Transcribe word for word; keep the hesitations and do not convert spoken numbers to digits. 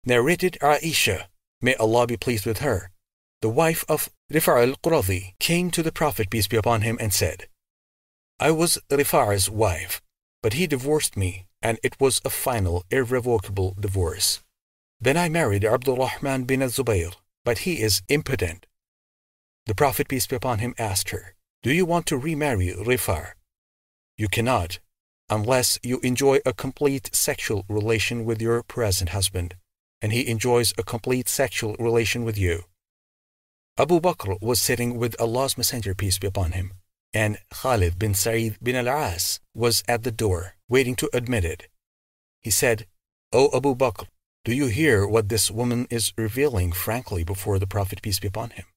Narrated Aisha, may Allah be pleased with her, the wife of Rifa' al-Quradi, came to the Prophet, peace be upon him, and said, I was Rifa''s wife, but he divorced me, and it was a final, irrevocable divorce. Then I married Abdurrahman bin al-Zubayr, but he is impotent. The Prophet, peace be upon him, asked her, do you want to remarry Rifa'? You cannot, unless you enjoy a complete sexual relation with your present husband, and he enjoys a complete sexual relation with you. Abu Bakr was sitting with Allah's Messenger, peace be upon him, and Khalid bin Sa'id bin al-As was at the door, waiting to admit it. He said, O Abu Bakr, do you hear what this woman is revealing frankly before the Prophet, peace be upon him?